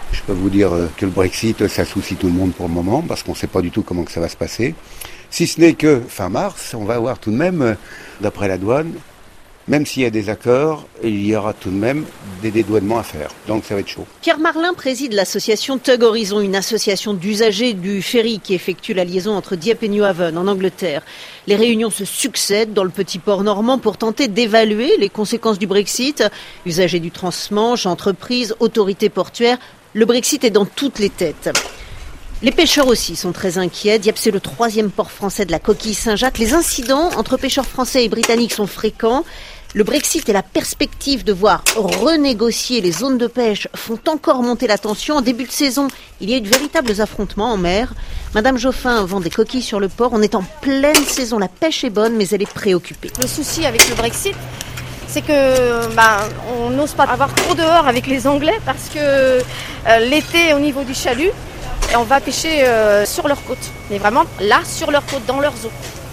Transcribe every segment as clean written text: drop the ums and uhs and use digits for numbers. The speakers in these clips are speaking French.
Je peux vous dire que le Brexit, ça soucie tout le monde pour le moment, parce qu'on ne sait pas du tout comment que ça va se passer. Si ce n'est que fin mars, on va avoir tout de même, d'après la douane, même s'il y a des accords, il y aura tout de même des dédouanements à faire. Donc ça va être chaud. Pierre Marlin préside l'association Tug Horizon, une association d'usagers du ferry qui effectue la liaison entre Dieppe et Newhaven en Angleterre. Les réunions se succèdent dans le petit port normand pour tenter d'évaluer les conséquences du Brexit. Usagers du transmanche, entreprises, autorités portuaires, le Brexit est dans toutes les têtes. Les pêcheurs aussi sont très inquiets. Dieppe, c'est le 3e port français de la coquille Saint-Jacques. Les incidents entre pêcheurs français et britanniques sont fréquents. Le Brexit et la perspective de voir renégocier les zones de pêche font encore monter la tension. En début de saison, il y a eu de véritables affrontements en mer. Madame Geoffin vend des coquilles sur le port. On est en pleine saison. La pêche est bonne, mais elle est préoccupée. Le souci avec le Brexit, c'est que on n'ose pas avoir trop dehors avec les Anglais parce que l'été, au niveau du chalut, on va pêcher sur leur côte. Mais vraiment là, sur leur côte, dans leurs eaux.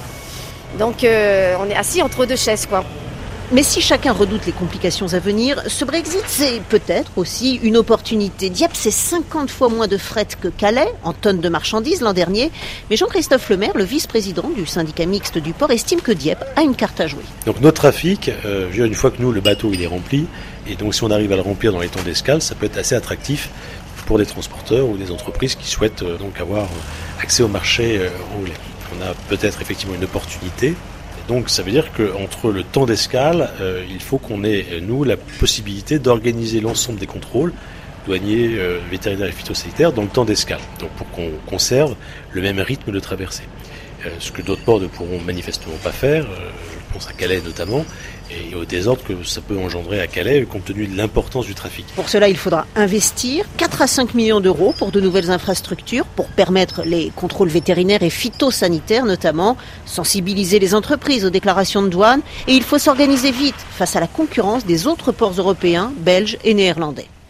Donc on est assis entre deux chaises, quoi. Mais si chacun redoute les complications à venir, ce Brexit, c'est peut-être aussi une opportunité. Dieppe, c'est 50 fois moins de fret que Calais, en tonnes de marchandises l'an dernier. Mais Jean-Christophe Lemaire, le vice-président du syndicat mixte du port, estime que Dieppe a une carte à jouer. Donc notre trafic, une fois que nous, le bateau, il est rempli, et donc si on arrive à le remplir dans les temps d'escale, ça peut être assez attractif pour des transporteurs ou des entreprises qui souhaitent donc avoir accès au marché anglais. On a peut-être effectivement une opportunité. Donc ça veut dire qu'entre le temps d'escale, il faut qu'on ait, nous, la possibilité d'organiser l'ensemble des contrôles douaniers, vétérinaires et phytosanitaires dans le temps d'escale. Donc pour qu'on conserve le même rythme de traversée. Ce que d'autres ports ne pourront manifestement pas faire, je pense à Calais notamment, et au désordre que ça peut engendrer à Calais compte tenu de l'importance du trafic. Pour cela, il faudra investir 4 à 5 millions d'euros pour de nouvelles infrastructures, pour permettre les contrôles vétérinaires et phytosanitaires notamment, sensibiliser les entreprises aux déclarations de douane, et il faut s'organiser vite face à la concurrence des autres ports européens, belges et néerlandais.